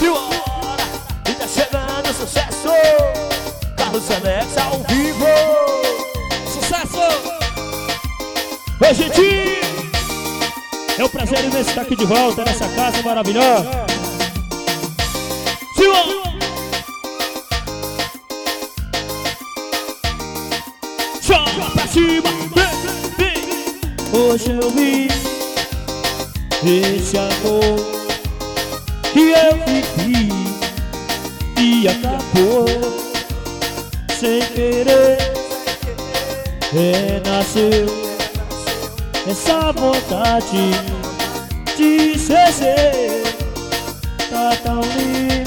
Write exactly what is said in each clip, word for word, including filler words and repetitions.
Simbora, e tá chegando o sucesso. Carlos Alex ao vivo. Sucesso! Oi, gente! É um prazer imenso estar aqui de volta nessa casa maravilhosa. Simbora! Joga pra cima, vem, vem. Hoje eu vi esse amor que eu vivi e acabou sem querer. Renasceu essa vontade de ser seu. Tá tão lindo,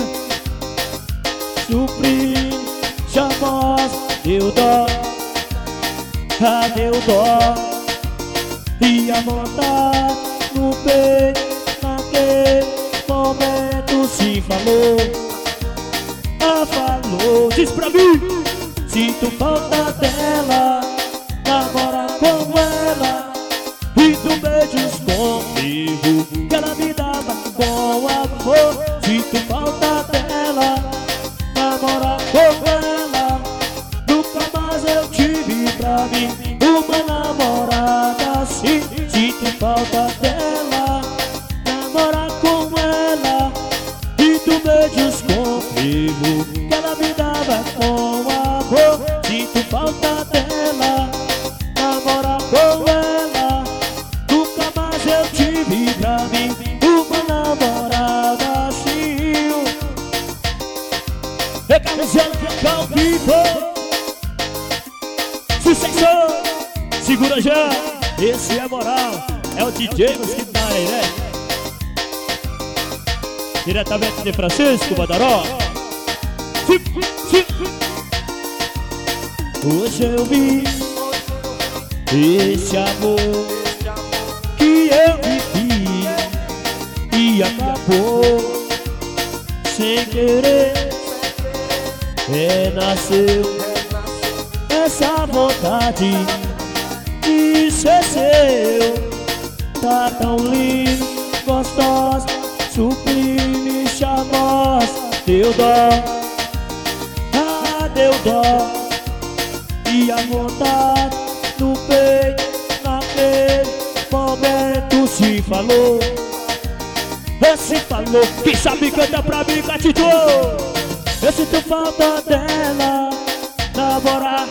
suprime, jamais deu dó. Ah, deu dó e a vontade no peito. Naquele momento se falou. Ah, falou. Diz pra mim. Sinto falta dela, namora com ela e tu beijos comigo que ela me dava com amor. Sinto falta dela, namora com ela. Nunca mais eu tive pra mim uma namorada assim. Sinto falta dela, namora com ela e tu beijos comigo que ela me dava com amor. Sinto falta dela, namora com ela. Nunca mais eu tive pra mim uma namorada assim. É Carlos Alex ao vivo. Sucesso! Segura já, esse é moral. É o D J que tá aí, né? Diretamente de Francisco Badaró. Hoje eu vi esse amor que eu vivi e acabou sem querer. Renasceu essa vontade de ser seu. Tá tão lindo, gostosa, sublime, charmosa. Deu dó, ah, deu dó e a vontade no peito. Naquele momento se falou. Esse falou, quem sabe canta pra mim, Catidô. Eu sinto falta dela, namorar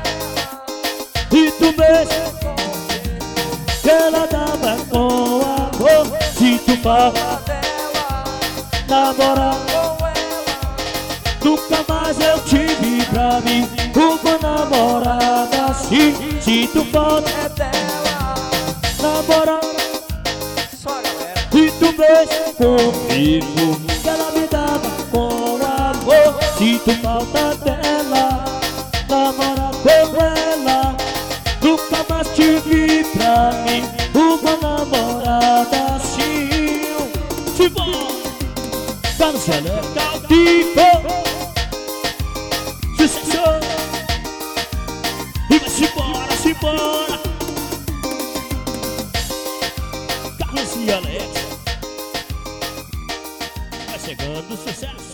e tu beija que ela dava com amor. Sinto falta dela, namorar com ela. Nunca mais eu tive pra mim uma namorada assim. Sinto falta dela, namorar e tu beija comigo que ela me dava com amor. Sinto falta dela, namorar com ela. Nunca mais tive pra mim uma namorada assim. Simbora! Carlos Alex ao vivo. Sucesso! E vai simbora, simbora! Carlos Alex vai chegando, sucesso!